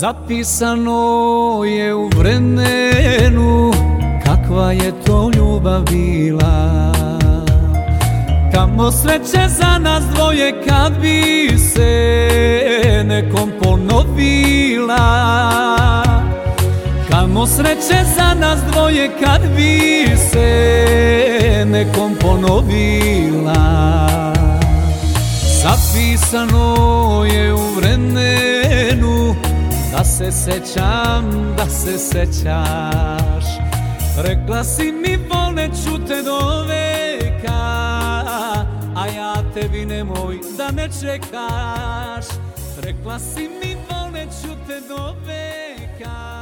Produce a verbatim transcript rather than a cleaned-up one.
Zapisano je u vremenu kakva je to ljubav bila. Kamo sreće za nas dvoje kad bi se nekom ponovila. Kamo sreće za nas dvoje kad bi se nekom ponovila. Zapisano je u vremenu da se sećam, da se sećaš. Rekla si mi voleću te do veka, a ja tebi nemoj da ne čekaš. Rekla si mi voleću te do veka.